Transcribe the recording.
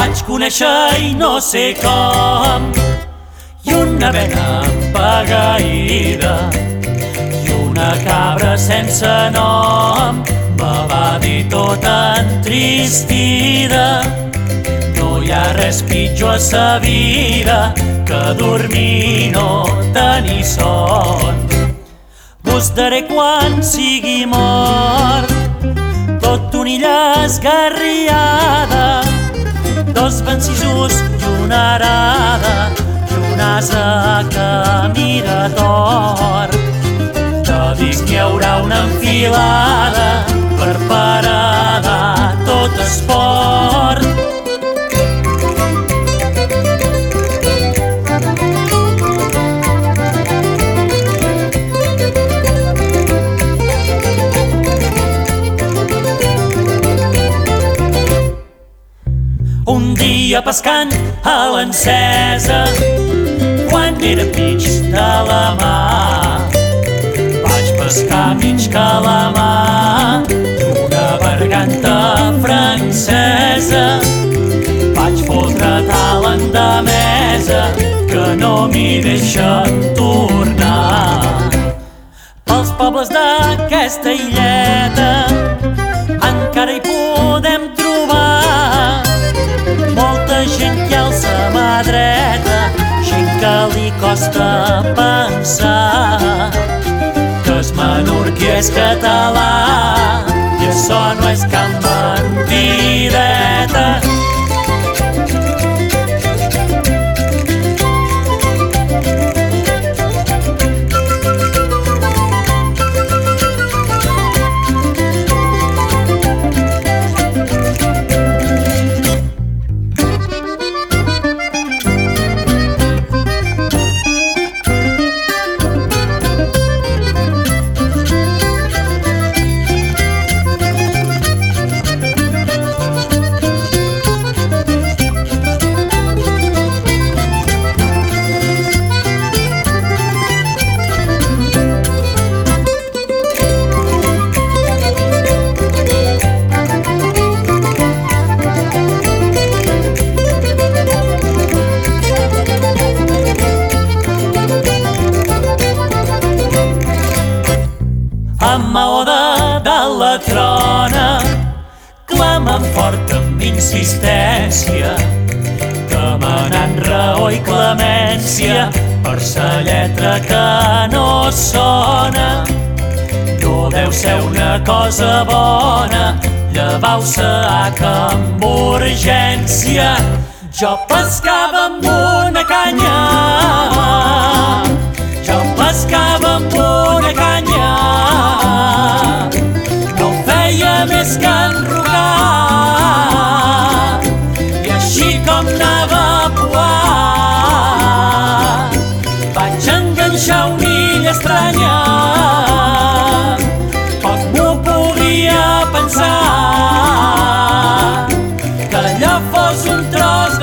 vaig conèixer i no sé com, i una bena empegaïda i una cabra sense nom. Me va dir tota entristida: no hi ha res pitjor a sa vida que dormir i no tenir son. Vos daré quan sigui mort, tot una illa esgarriada, dos vencisos i una arada i un ase que mira tort. Te dic que hi haurà una enfilada per parar tot esport. Un dia pescant a l'Encesa, quan era mig de la mà, vaig pescar mig calamar i una berganta francesa. Vaig fotre talent de mesa que no m'hi deixen tornar. Pels pobles d'aquesta illeta encara hi podem trobar molta gent que alça mà dreta, gent que li costa pensar que es menorquí és català i això no és cap mentideta. Amb maó de dalt la trona clamen fort amb insistència, demanant raó i clemència per sa lletra que no sona. No deu ser una cosa bona llevar-se amb urgència. Jo pescava amb una canya, jo pescava amb una canya, no feia més que enrocar, i així com anava a poar vaig enganxar una illa estranya. Poc m'ho podia pensar que allò fos un tros